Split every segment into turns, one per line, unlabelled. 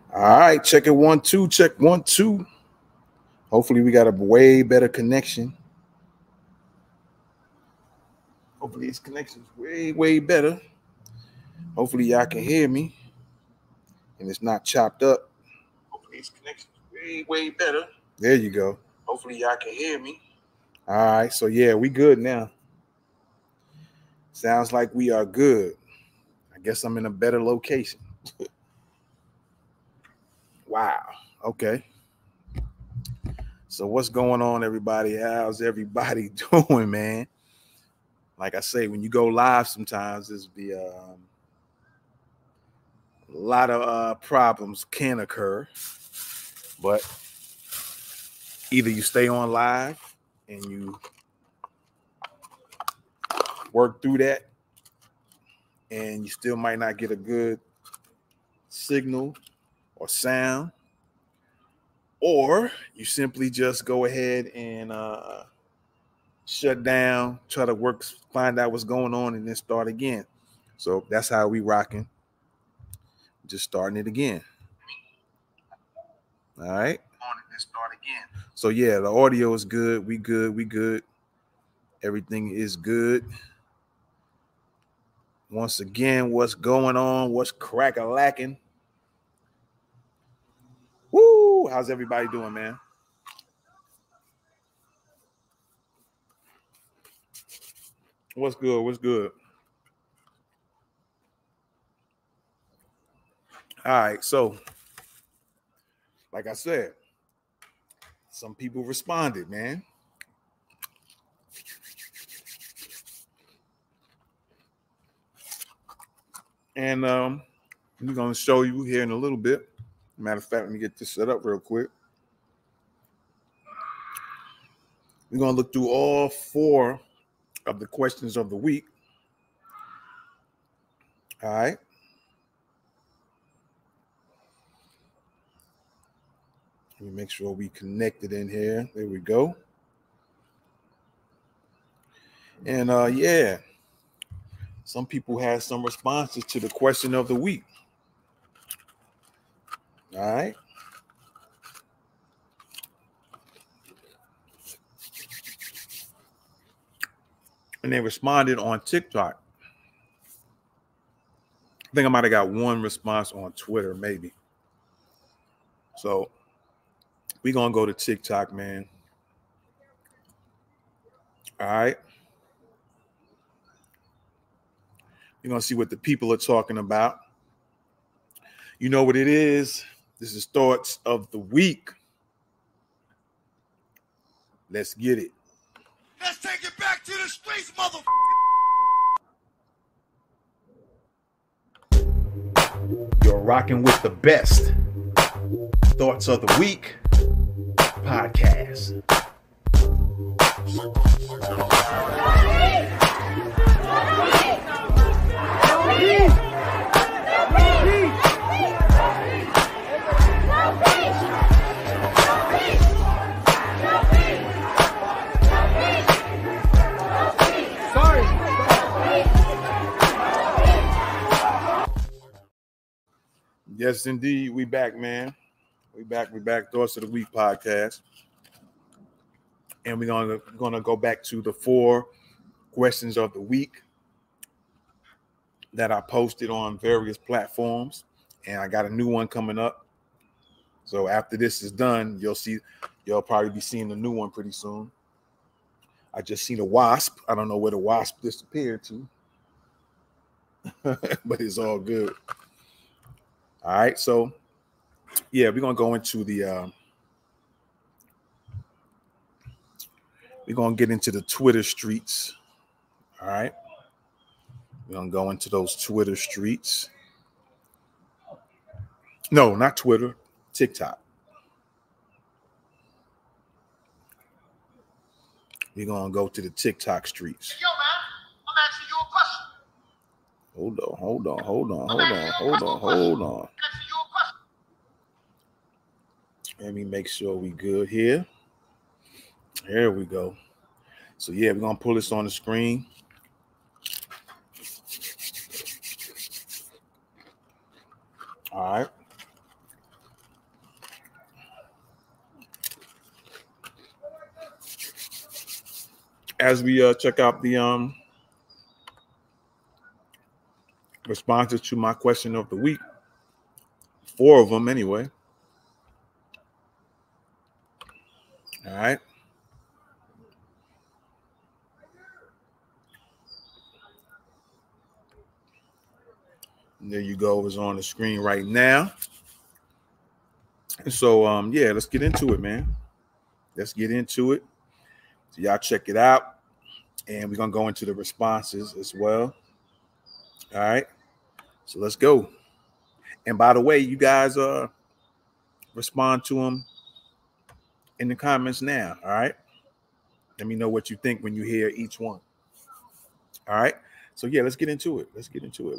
All right, check it 1 2, check 1 2. Hopefully we got a way better connection. Hopefully this connection's way better. Hopefully y'all can hear me and it's not chopped up. Hopefully this connection's way better. There you go. Hopefully y'all can hear me. All right, so yeah, we good now. Sounds like we are good. I guess I'm in a better location. Wow. Okay. So what's going on, everybody? How's everybody doing, man? Like I say, when you go live, sometimes there's be a lot of problems can occur, but either you stay on live and you work through that, and you still might not get a good signal or sound, or you simply just go ahead and shut down, try to find out what's going on, and then start again. So that's how we rocking. Just starting it again. All right. Start again. So yeah, the audio is good. We good. Everything is good. Once again, what's going on? What's crack-a-lacking? Woo! How's everybody doing, man? What's good? What's good? All right, so like I said, some people responded, man. And I'm going to show you here in a little bit. Matter of fact, let me get this set up real quick. We're going to look through all 4 of the questions of the week. All right. Let me make sure we connected in here. There we go. And yeah, some people had some responses to the question of the week. All right. And they responded on TikTok. I think I might have got one response on Twitter, maybe. So we're going to go to TikTok, man. All right. You're going to see what the people are talking about. You know what it is. This is Thoughts of the Week. Let's get it.
Let's take it back to the streets, motherfucker.
You're rocking with the best Thoughts of the Week podcast. Yes, indeed. We back, man. We back. Thoughts of the Week podcast. And we're gonna go back to the 4 questions of the week that I posted on various platforms. And I got a new one coming up. So after this is done, you'll probably be seeing a new one pretty soon. I just seen a wasp. I don't know where the wasp disappeared to. But it's all good. All right, so yeah, we're gonna go into the we're gonna get into the Twitter streets. All right, we're gonna go into those Twitter streets. No, not Twitter, TikTok. We're gonna go to the TikTok streets.
Yo, man, I'm asking you a question.
Hold on. Let me make sure we good here. There we go. So yeah, we're gonna pull this on the screen. All right. as we check out the responses to my question of the week, 4 of them anyway. All right. And there you go. It's on the screen right now. And so, yeah, let's get into it, man. Let's get into it. So y'all check it out. And we're going to go into the responses as well. All right. So let's go. And by the way, you guys respond to them in the comments now. All right. Let me know what you think when you hear each one. All right. So, yeah, let's get into it. Let's get into it.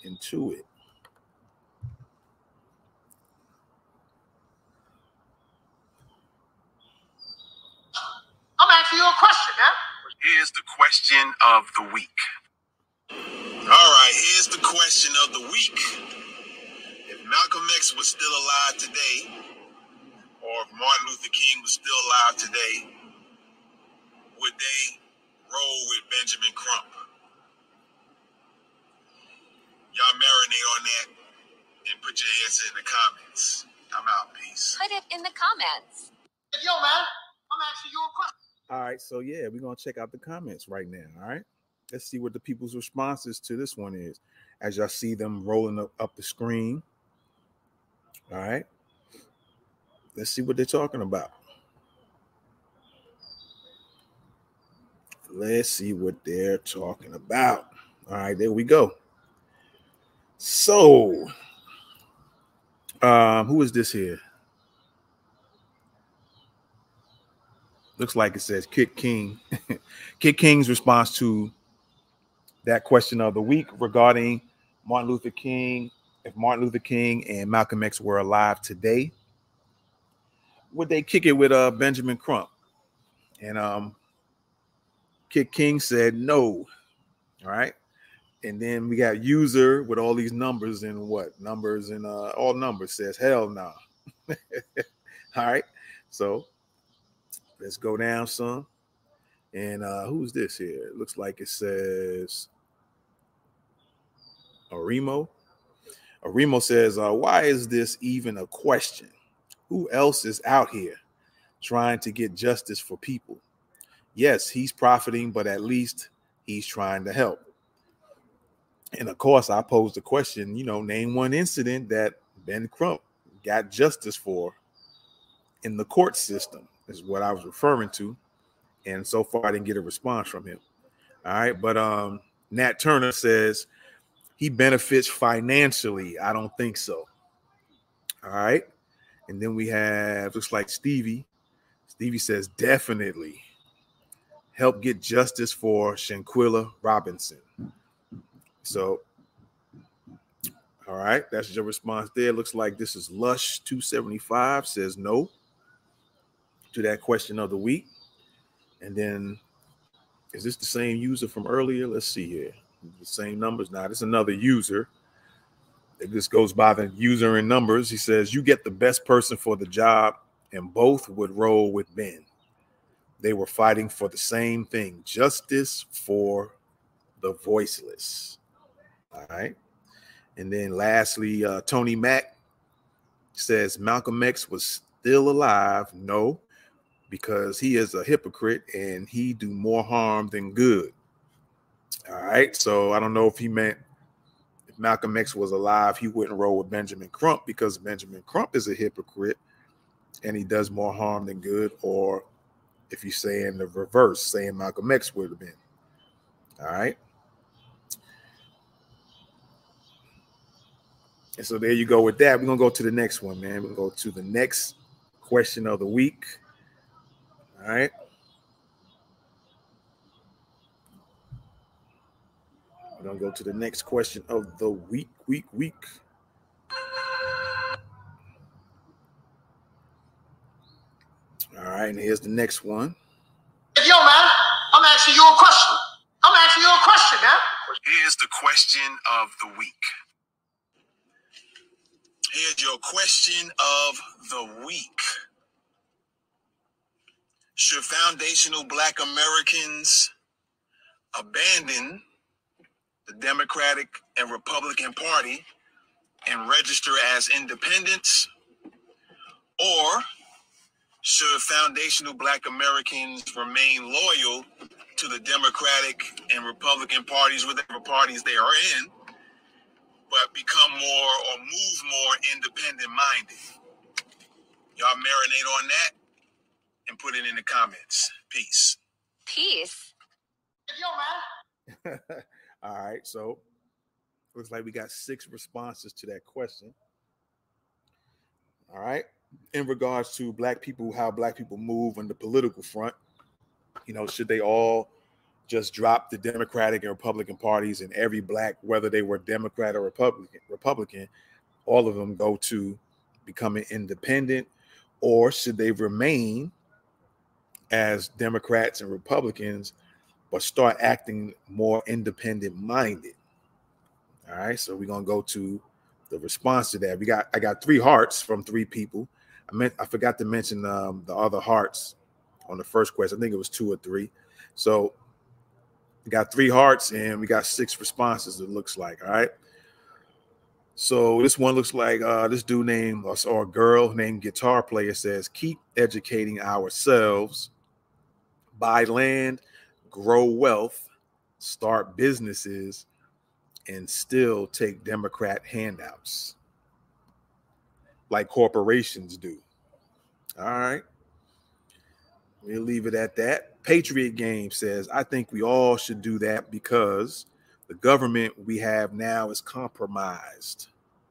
I'm asking you a question, man.
Here's the question of the week. All right, here's the question of the week. If Malcolm X was still alive today, or if Martin Luther King was still alive today, would they roll with Benjamin Crump? Y'all marinate on that and put your answer in the comments. I'm out. Peace.
Put it in the comments.
Yo, man, I'm asking you a question.
All right. So, yeah, we're going to check out the comments right now. All right. Let's see what the people's responses to this one is as y'all see them rolling up the screen. All right. Let's see what they're talking about. Let's see what they're talking about. All right, there we go. So, who is this here? Looks like it says Kid King. Kid King's response to that question of the week regarding Martin Luther King. If Martin Luther King and Malcolm X were alive today, would they kick it with Benjamin Crump? And Kid King said no. All right. And then we got user with all these numbers and what? Numbers and all numbers says hell no. All right. So let's go down some. And who's this here? It looks like it says Arimo. Arimo says, why is this even a question? Who else is out here trying to get justice for people? Yes, he's profiting, but at least he's trying to help. And of course, I posed the question, name one incident that Ben Crump got justice for in the court system is what I was referring to. And so far, I didn't get a response from him. All right. But Nat Turner says he benefits financially. I don't think so. All right. And then we have, looks like Stevie. Stevie says definitely help get justice for Shanquilla Robinson. So, all right, that's your response there. Looks like this is Lush 275 says no to that question of the week. And then is this the same user from earlier? Let's see here. The same numbers. Now, this is another user. This goes by the user in numbers. He says, you get the best person for the job, and both would roll with Ben. They were fighting for the same thing, justice for the voiceless. All right. And then lastly, Tony Mack says Malcolm X was still alive. No, because he is a hypocrite and he do more harm than good. All right. So I don't know if he meant if Malcolm X was alive, he wouldn't roll with Benjamin Crump because Benjamin Crump is a hypocrite and he does more harm than good, or if you're saying the reverse, saying Malcolm X would have been. All right. And so there you go with that. We're going to go to the next one, man. We're going to go to the next question of the week. All right. We're going to go to the next question of the week. All right. And here's the next one.
Yo, man, I'm asking you a question, man.
Here's the question of the week. Here's your question of the week. Should foundational Black Americans abandon the Democratic and Republican Party and register as independents? Or should foundational Black Americans remain loyal to the Democratic and Republican parties, whatever parties they are in, but become more or move more independent minded? Y'all marinate on that and put it in the comments. Peace.
Peace.
Yo, man.
All right, so looks like we got 6 responses to that question. All right, in regards to Black people, how Black people move on the political front, you know, should they all just drop the Democratic and Republican parties, and every Black, whether they were Democrat or Republican, all of them go to becoming independent, or should they remain as Democrats and Republicans, but start acting more independent minded? All right, so we're gonna go to the response to that. I got 3 hearts from 3 people. I forgot to mention the other hearts on the first question. I think it was 2 or 3. So we got 3 hearts and we got 6 responses. It looks like. All right. So this one looks like this dude named, or a girl named Guitar Player, says, keep educating ourselves, buy land, grow wealth, start businesses, and still take Democrat handouts like corporations do. All right. We'll leave it at that. Patriot Game says, I think we all should do that because the government we have now is compromised.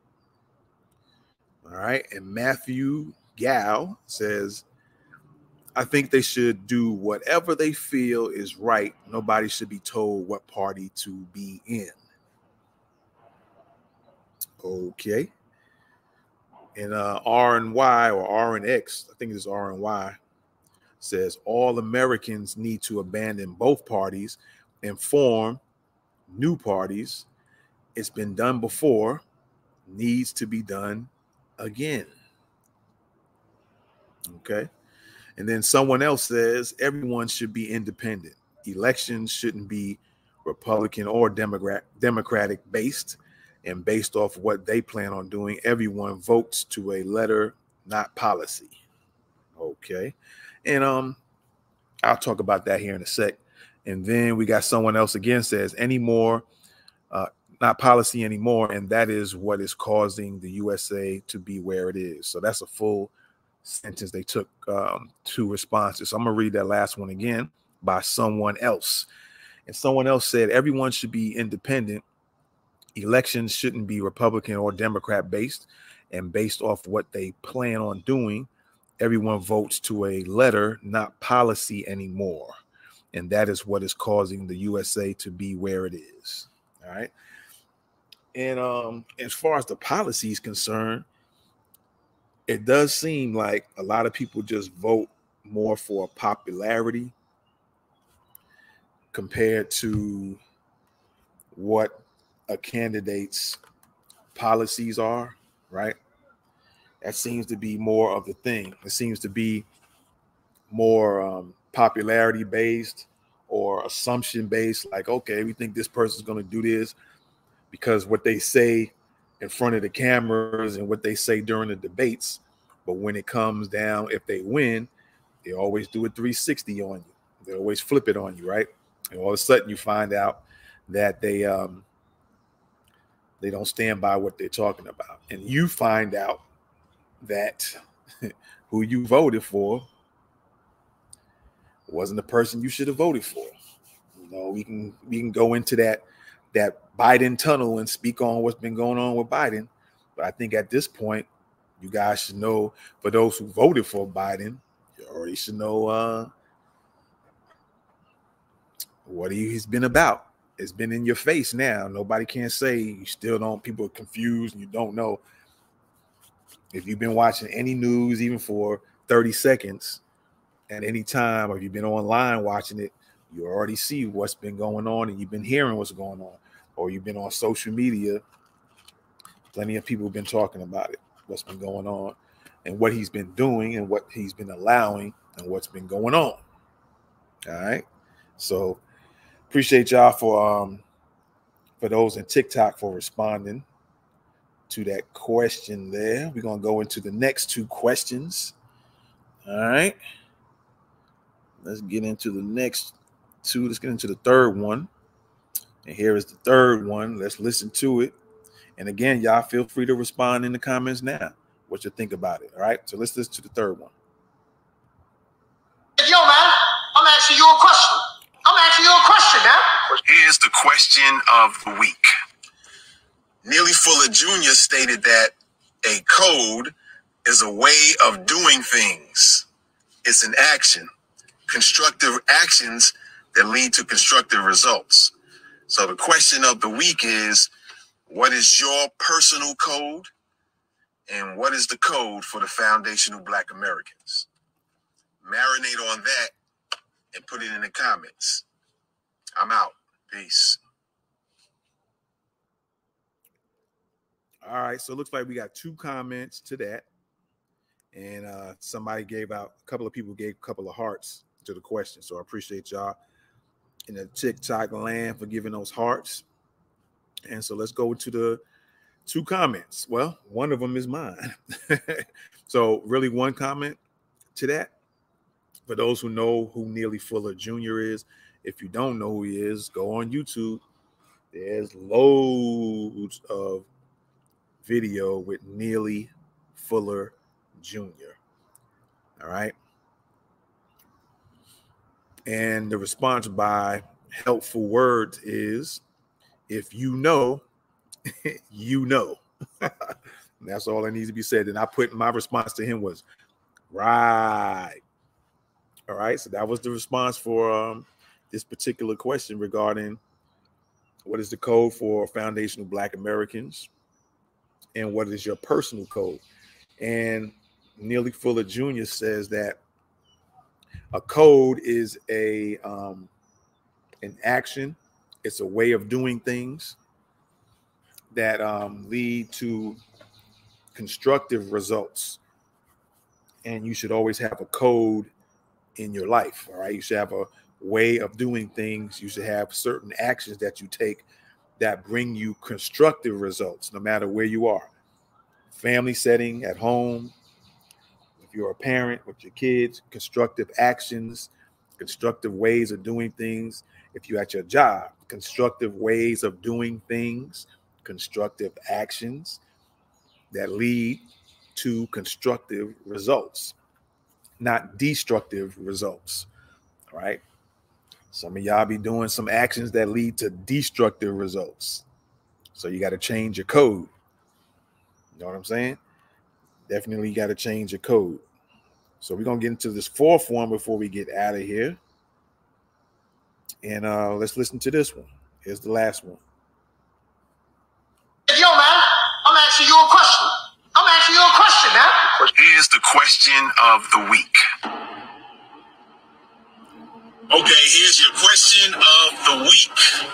All right. And Matthew Gow says, I think they should do whatever they feel is right. Nobody should be told what party to be in. Okay. And RNY or RNX, I think it's RNY, says all Americans need to abandon both parties and form new parties. It's been done before, needs to be done again. Okay. And then someone else says everyone should be independent. Elections shouldn't be Republican or Democratic based, and based off what they plan on doing, everyone votes to a letter, not policy. Okay. And I'll talk about that here in a sec. And then we got someone else again says anymore, not policy anymore. And that is what is causing the USA to be where it is. So that's a full sentence. They took 2 responses. So I'm going to read that last one again by someone else. And someone else said everyone should be independent. Elections shouldn't be Republican or Democrat based, and based off what they plan on doing, everyone votes to a letter, not policy anymore. And that is what is causing the USA to be where it is. All right. And as far as the policy is concerned, it does seem like a lot of people just vote more for popularity compared to what a candidate's policies are, right? That seems to be more of the thing. It seems to be more popularity based or assumption based, like, okay, we think this person's going to do this because what they say in front of the cameras and what they say during the debates. But when it comes down, if they win, they always do a 360 on you. They always flip it on you, right? And all of a sudden you find out that they don't stand by what they're talking about. And you find out that who you voted for wasn't the person you should have voted for. You know, we can go into that Biden tunnel and speak on what's been going on with Biden. But I think at this point, you guys should know, for those who voted for Biden, you already should know what he's been about. It's been in your face now. Nobody can say you still don't. People are confused and you don't know. If you've been watching any news, even for 30 seconds at any time, or if you've been online watching it, you already see what's been going on and you've been hearing what's going on, or you've been on social media. Plenty of people have been talking about it, what's been going on and what he's been doing and what he's been allowing and what's been going on. All right. So appreciate y'all for those in TikTok for responding to that question there. We're going to go into the next two questions. All right. Let's get into the next two. Let's get into the third one. And here is the third one. Let's listen to it. And again, y'all feel free to respond in the comments now what you think about it. All right. So let's listen to the third one.
Yo, man, I'm asking you a question. Man.
Here's the question of the week. Neely Fuller Jr. stated that a code is a way of doing things. It's an action. Constructive actions that lead to constructive results. So the question of the week is, what is your personal code? And what is the code for the foundational Black Americans? Marinate on that and put it in the comments. I'm out. Peace.
All right. So it looks like we got two comments to that. And somebody a couple of people gave a couple of hearts to the question. So I appreciate y'all in the TikTok land for giving those hearts. And so let's go to the two comments. Well, one of them is mine. So really one comment to that. For those who know who Neely Fuller Jr. is, if you don't know who he is, go on YouTube. There's loads of video with Neely Fuller Jr. All right. And the response by Helpful Words is, if you know, you know. That's all that needs to be said. And I put my response to him was, right. All right. So that was the response for this particular question regarding what is the code for foundational Black Americans and what is your personal code. And Neely Fuller Jr. says that a code is an action. It's a way of doing things that lead to constructive results. And you should always have a code in your life. All right. You should have a way of doing things. You should have certain actions that you take that bring you constructive results, no matter where you are. Family setting, at home, if you're a parent with your kids, constructive actions, constructive ways of doing things. If you're at your job, constructive ways of doing things, constructive actions that lead to constructive results, not destructive results. All right. Some of y'all be doing some actions that lead to destructive results. So you got to change your code. You know what I'm saying? Definitely got to change your code. So we're going to get into this fourth one before we get out of here. And let's listen to this one. Here's the last one.
Yo, man, I'm asking you a question. Man.
Here's the question of the week. Okay, here's your question of the week.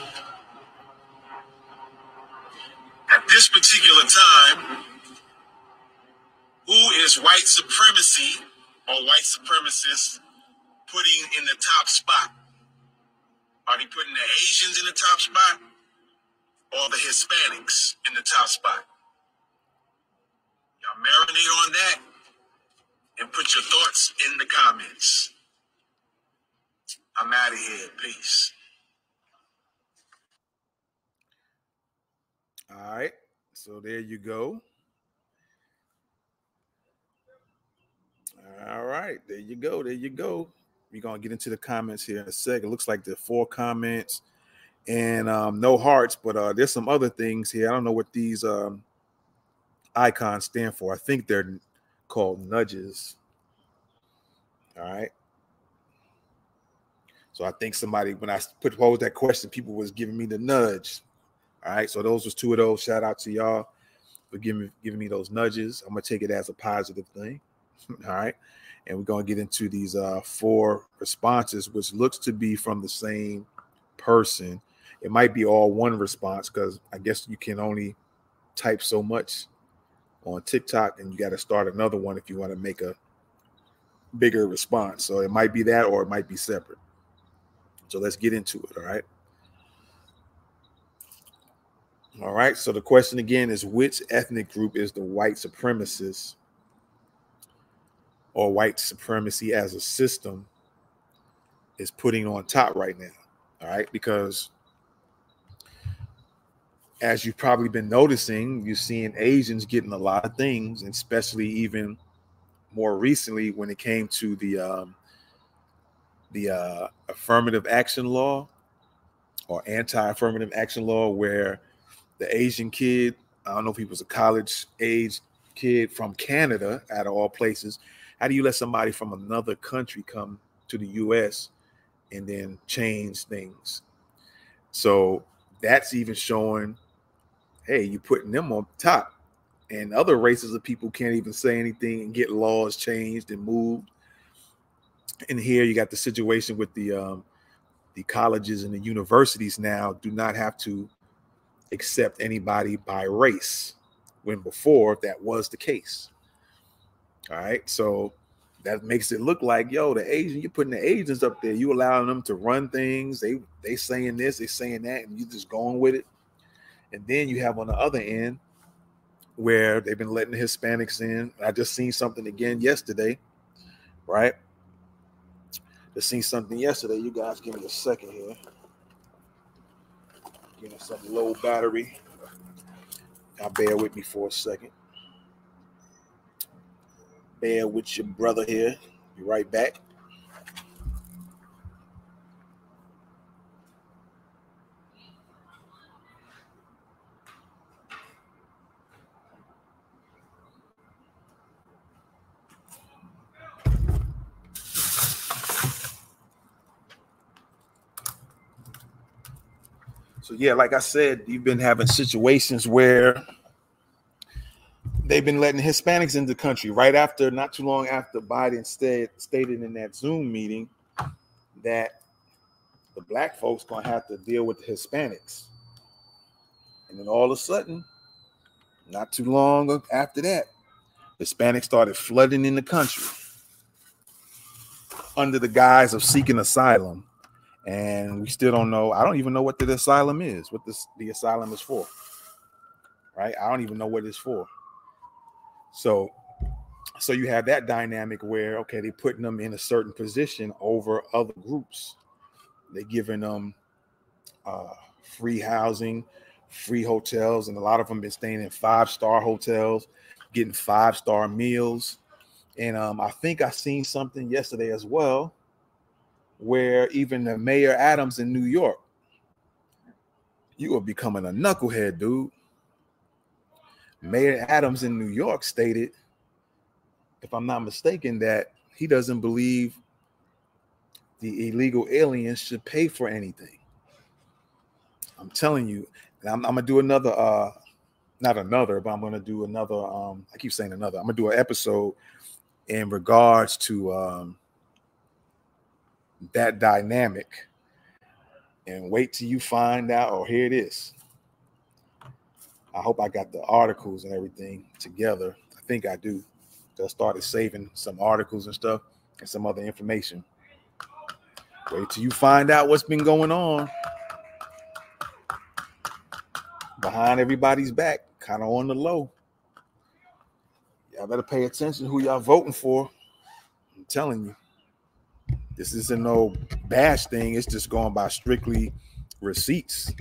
At this particular time, who is white supremacy or white supremacists putting in the top spot? Are they putting the Asians in the top spot or the Hispanics in the top spot? Y'all marinate on that and put your thoughts in the comments. I'm out of here. Peace.
All right. So there you go. All right. There you go. We're going to get into the comments here in a second. It looks like there are 4 comments and no hearts, but there's some other things here. I don't know what these icons stand for. I think they're called nudges. All right. So I think somebody, when I posed that question, people was giving me the nudge. All right. So those was 2 of those. Shout out to y'all for giving me those nudges. I'm going to take it as a positive thing. All right. And we're going to get into these 4 responses, which looks to be from the same person. It might be all one response because I guess you can only type so much on TikTok and you got to start another one if you want to make a bigger response. So it might be that or it might be separate. So let's get into it. All right. All right. So the question again is, which ethnic group is the white supremacist or white supremacy as a system is putting on top right now? All right. Because as you've probably been noticing, you're seeing Asians getting a lot of things, and especially even more recently when it came to the affirmative action law or anti-affirmative action law, where the Asian kid, I don't know if he was a college age kid from Canada, out of all places. How do you let somebody from another country come to the US and then change things? So that's even showing, hey, you're putting them on top. And other races of people can't even say anything and get laws changed and moved. And here you got the situation with the colleges and the universities now do not have to accept anybody by race, when before that was the case. All right. So that makes it look like, yo, the Asian, you're putting the Asians up there, you allowing them to run things. They saying this, they saying that, and you just going with it. And then you have on the other end where they've been letting the Hispanics in. I just seen something again yesterday, right? Just seen something yesterday. You guys give me a second here. Getting some low battery. Now bear with me for a second. Bear with your brother here. Be right back. So yeah, like I said, you've been having situations where they've been letting Hispanics into the country right after, not too long after Biden stated in that Zoom meeting that the black folks gonna have to deal with the Hispanics. And then all of a sudden, not too long after that, Hispanics started flooding in the country under the guise of seeking asylum. And we still don't know. I don't even know what the asylum is, what the asylum is for. Right? I don't even know what it's for. So you have that dynamic where, okay, they're putting them in a certain position over other groups. They're giving them free housing, free hotels, and a lot of them been staying in 5-star hotels, getting 5-star meals. And I think I seen something yesterday as well, where even the Mayor Adams in New York, you are becoming a knucklehead, dude. Mayor Adams in New York stated, if I'm not mistaken, that he doesn't believe the illegal aliens should pay for anything. I'm telling you, and I'm gonna do another, not another, but I'm gonna do another. I keep saying another. I'm gonna do an episode in regards to that dynamic, and wait till you find out. Or here it is. I hope I got the articles and everything together. I think I do. I started saving some articles and stuff and some other information. Wait till you find out what's been going on behind everybody's back, kind of on the low. Y'all better pay attention who y'all voting for. I'm telling you, this isn't no bash thing. It's just going by strictly receipts.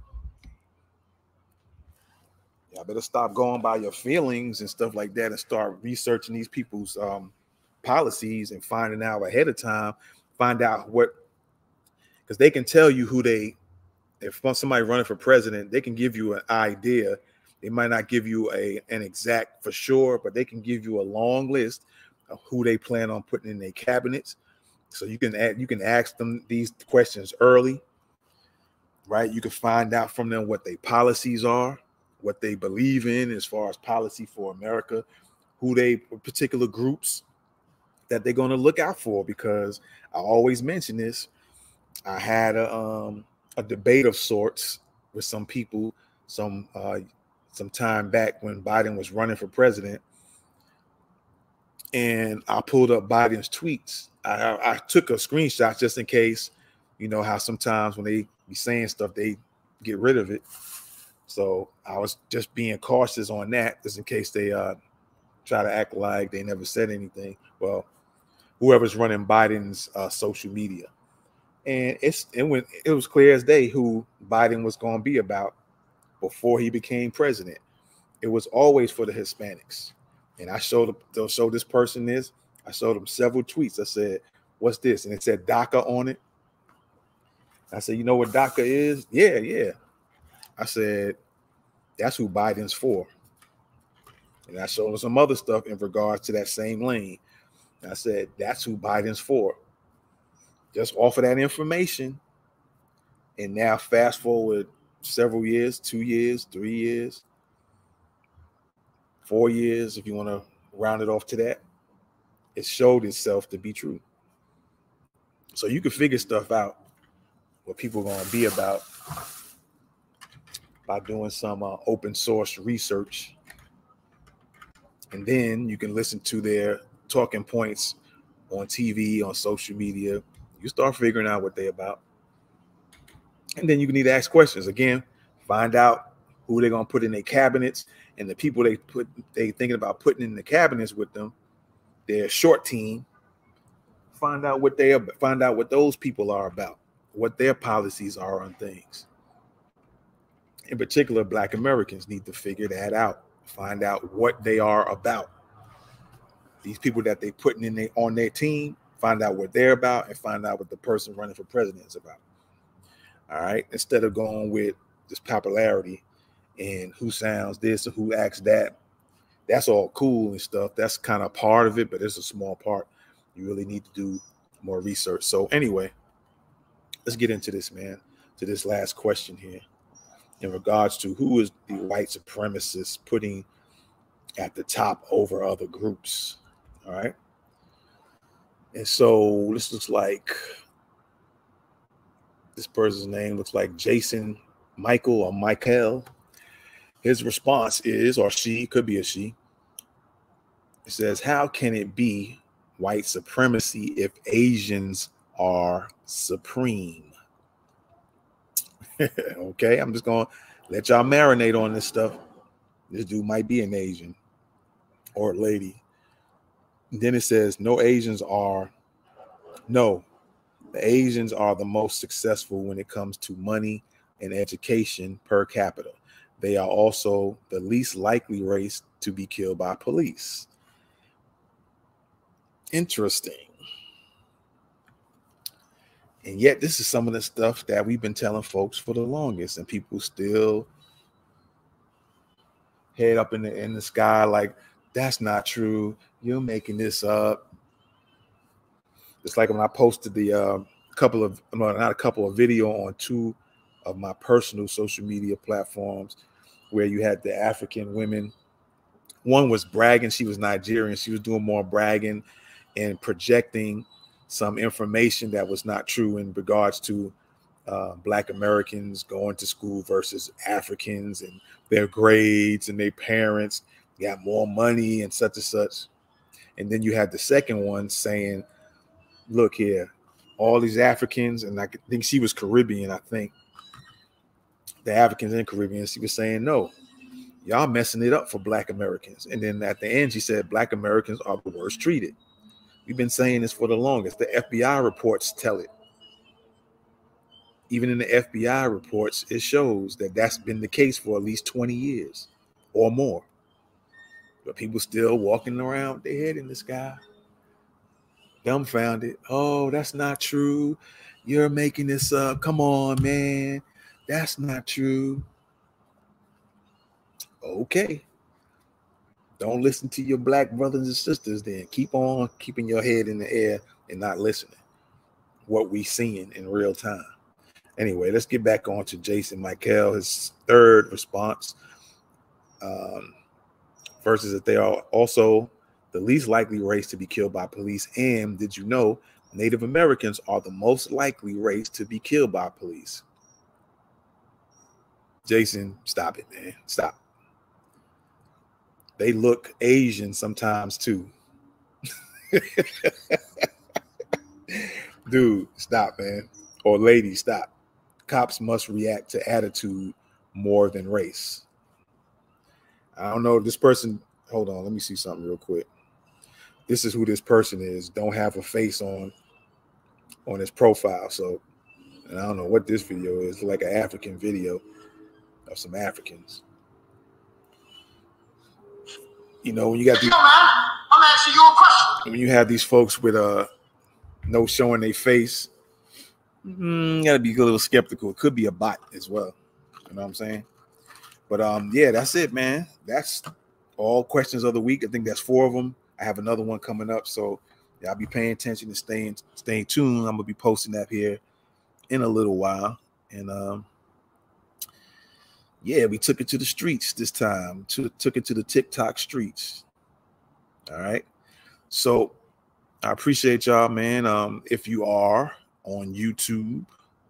Y'all better stop going by your feelings and stuff like that and start researching these people's policies and finding out ahead of time. Find out what, because they can tell you who they, if somebody running for president, they can give you an idea. They might not give you an exact for sure, but they can give you a long list of who they plan on putting in their cabinets. So you can ask them these questions early, right? You can find out from them what their policies are, what they believe in as far as policy for America, who they particular groups that they're going to look out for. Because I always mention this. I had a debate of sorts with some people some time back when Biden was running for president, and I pulled up Biden's tweets. I took a screenshot just in case, you know how sometimes when they be saying stuff, they get rid of it. So I was just being cautious on that, just in case they try to act like they never said anything. Well, whoever's running Biden's social media, and it was clear as day who Biden was going to be about before he became president. It was always for the Hispanics. And I showed this person this. I showed them several tweets. I said, "What's this?" And it said DACA on it. I said, "You know what DACA is?" Yeah. I said, "That's who Biden's for." And I showed them some other stuff in regards to that same lane. And I said, "That's who Biden's for." Just offer that information. And now fast forward several years, 2 years, 3 years, 4 years, if you want to round it off to that, it showed itself to be true. So you can figure stuff out, what people are going to be about, by doing some open source research. And then you can listen to their talking points on TV, on social media. You start figuring out what they're about. And then you can either ask questions. Again, find out who they're going to put in their cabinets, and the people they thinking about putting in the cabinets with them, their short team. Find out what those people are about, what their policies are on things. In particular, Black Americans need to figure that out. Find out what they are about. These people that they putting on their team, find out what they're about, and find out what the person running for president is about. All right, instead of going with this popularity and who sounds this or who acts that. That's all cool and stuff. That's kind of part of it, but it's a small part. You really need to do more research. So anyway, let's get into this, man, to this last question here in regards to who is the white supremacist putting at the top over other groups. All right. And so this looks like, this person's name looks like Jason Michael or Michael. His response is, or she, could be a she. It says, "How can it be white supremacy if Asians are supreme?" Okay, I'm just going to let y'all marinate on this stuff. This dude might be an Asian or a lady. And then it says, the Asians are the most successful when it comes to money and education per capita. They are also the least likely race to be killed by police. Interesting. And yet this is some of the stuff that we've been telling folks for the longest, and people still head up in the sky like, that's not true. You're making this up. It's like when I posted the video on 2 of my personal social media platforms, where you had the African women. One was bragging. She was Nigerian. She was doing more bragging and projecting some information that was not true in regards to Black Americans going to school versus Africans and their grades and their parents got more money and such and such. And then you had the second one saying, look here, all these Africans, and I think she was Caribbean, I think. The Africans and Caribbeans, she was saying, no, y'all messing it up for Black Americans. And then at the end, she said, Black Americans are the worst treated. We've been saying this for the longest. The FBI reports tell it. Even in the FBI reports, it shows that that's been the case for at least 20 years or more. But people still walking around with their head in the sky, dumbfounded. Oh, that's not true. You're making this up. Come on, man. That's not true. Okay. Don't listen to your Black brothers and sisters then. Keep on keeping your head in the air and not listening. What we seeing in real time. Anyway, let's get back on to Jason Michael. His third response. First is that they are also the least likely race to be killed by police. And did you know Native Americans are the most likely race to be killed by police? Jason, stop it, man. Stop. They look Asian sometimes too. Dude, stop, man. Or lady, stop. Cops must react to attitude more than race. I don't know if this person, hold on, let me see something real quick. This is who this person is. Don't have a face on his profile. So, and I don't know what this video is. It's like an African video of some Africans. You know, when you got these,
man, I'm asking you a question.
when you have these folks with no showing their face, you gotta be a little skeptical. It could be a bot as well. You know what I'm saying? But yeah, that's it, man. That's all questions of the week. I think that's 4 of them. I have another one coming up, so yeah, I'll be paying attention and staying tuned. I'm gonna be posting that here in a little while, and yeah, we took it to the streets this time. Took it to the TikTok streets. All right, so I appreciate y'all, man. If you are on YouTube,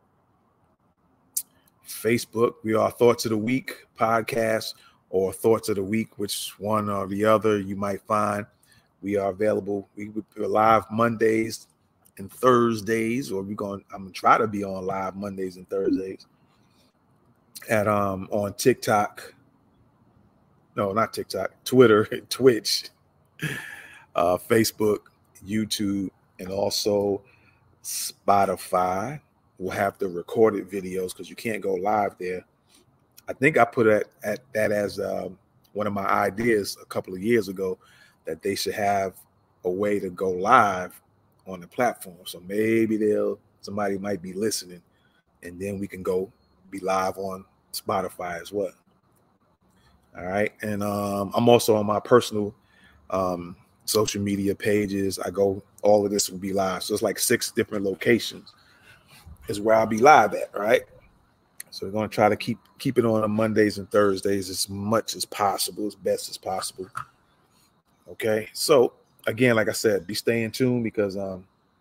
Facebook, we are Thoughts of the Week podcast or Thoughts of the Week, which one or the other you might find. We are available. We're live Mondays and Thursdays, or I'm gonna try to be on live Mondays and Thursdays at on TikTok. No, not TikTok, Twitter, Twitch, Facebook, YouTube, and also Spotify. We'll have the recorded videos because you can't go live there. I think I put it at that as one of my ideas a couple of years ago, that they should have a way to go live on the platform. So maybe somebody might be listening, and then we can go be live on Spotify as well. All right. And I'm also on my personal social media pages. All of this will be live. So it's like 6 different locations is where I'll be live at. Right. So we're going to try to keep it on Mondays and Thursdays as much as possible, as best as possible. Okay. So again, like I said, be staying tuned because I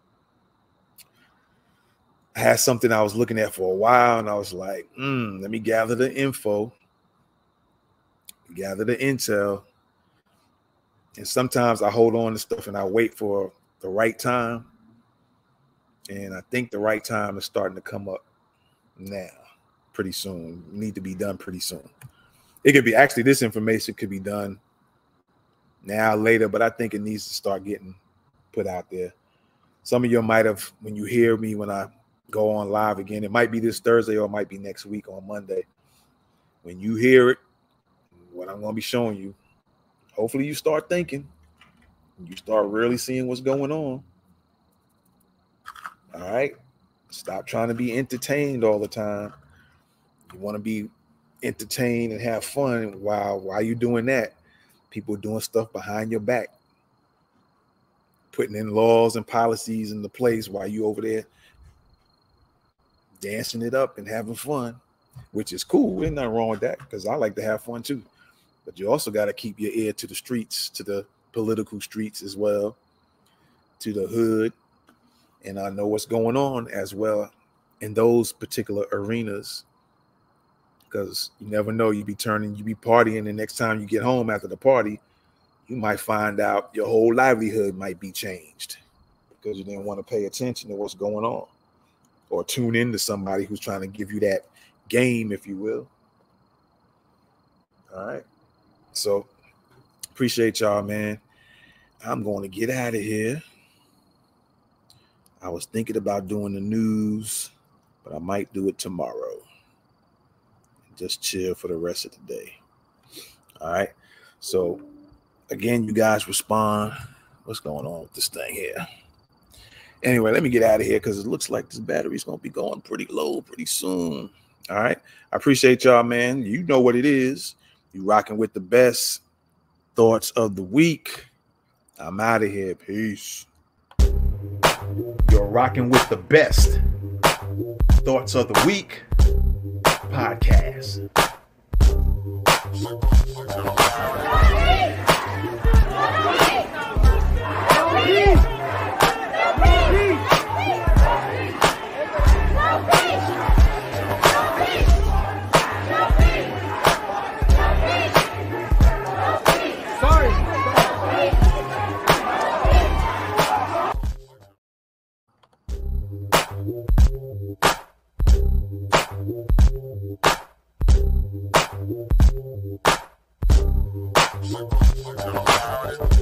had something I was looking at for a while, and I was like, let me gather the info, gather the intel. And sometimes I hold on to stuff and I wait for the right time. And I think the right time is starting to come up now, pretty soon. Need to be done pretty soon. It could be, actually, this information could be done now, later, but I think it needs to start getting put out there. Some of you might have, when you hear me, when I go on live again, it might be this Thursday or it might be next week on Monday. When you hear it, what I'm going to be showing you, hopefully you start thinking, you start really seeing what's going on. All right. Stop trying to be entertained all the time. You want to be entertained and have fun. While you're doing that, people doing stuff behind your back, putting in laws and policies into place while you over there dancing it up and having fun, which is cool. There's nothing wrong with that, because I like to have fun too. But you also got to keep your ear to the streets, to the political streets as well, to the hood. And I know what's going on as well in those particular arenas, because you never know. You be partying, and next time you get home after the party, you might find out your whole livelihood might be changed because you didn't want to pay attention to what's going on or tune into somebody who's trying to give you that game, if you will. All right. So appreciate y'all, man. I'm going to get out of here. I was thinking about doing the news, but I might do it tomorrow. Just chill for the rest of the day. All right. So again, you guys respond. What's going on with this thing here? Anyway, let me get out of here because it looks like this battery's going to be going pretty low pretty soon. All right. I appreciate y'all, man. You know what it is. You rocking with the best thoughts of the week. I'm out of here. Peace. You're rocking with the best thoughts of the week podcast.
Know about it.